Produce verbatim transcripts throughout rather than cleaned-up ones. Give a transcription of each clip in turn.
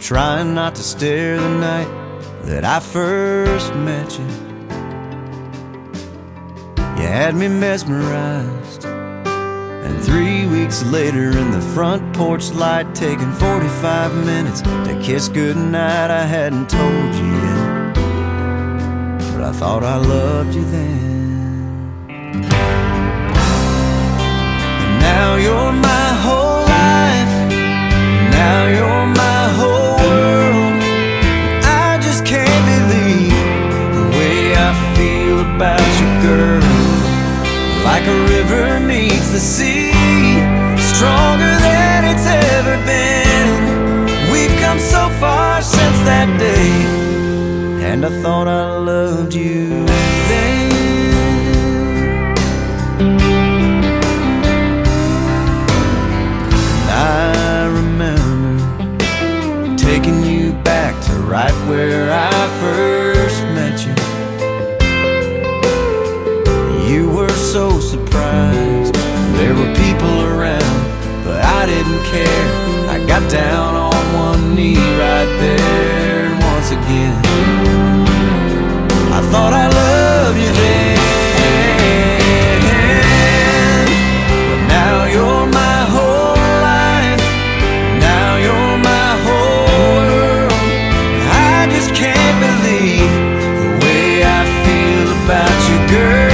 trying not to stare the night that I first met you. You had me mesmerized, and three weeks later in the front porch light, taking forty-five minutes to kiss goodnight, I hadn't told you yet, but I thought I loved you then. And now you're my whole life, now you're my whole world. I just can't believe the way I feel about you, girl. Like a river meets the sea, stronger than it's ever been. We've come so far since that day, and I thought I loved you then. And I remember taking you back to right where I first met you. You were so surprised, there were people around, but I didn't care. I got down on one knee right there, and once again I thought I loved you then. But now you're my whole life, now you're my whole world. I just can't believe the way I feel about you, girl.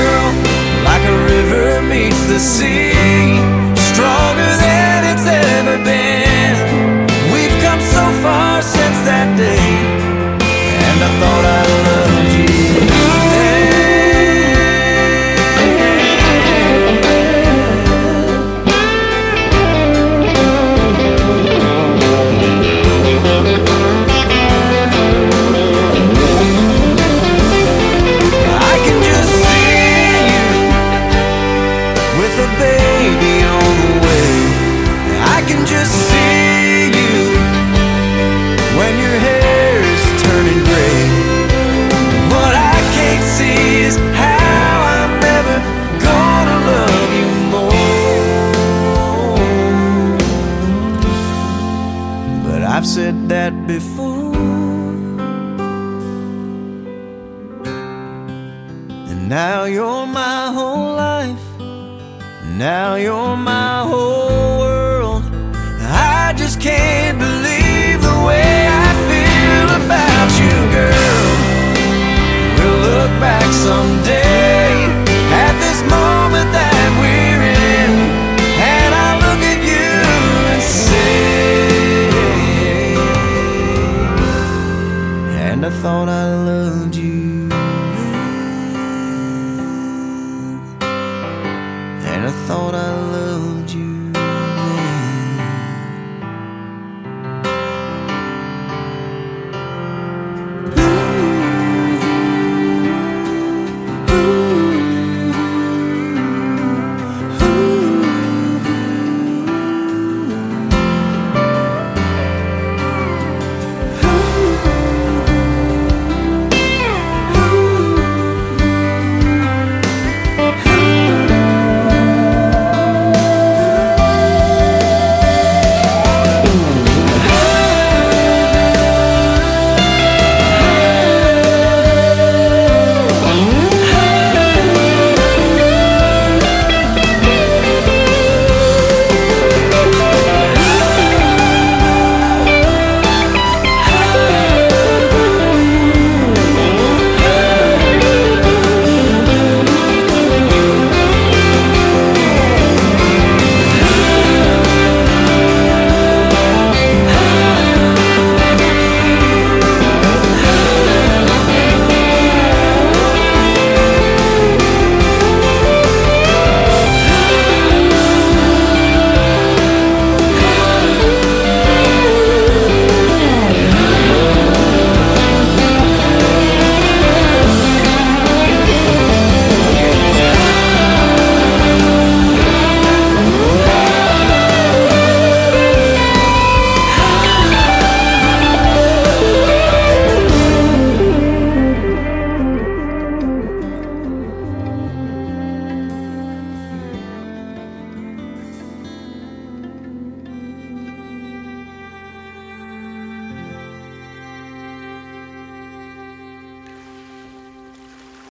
The sea, stronger than it's ever been. We've come so far since that day, and I thought I loved you said that before. And now you're my whole life, now you're my whole world. I just can't believe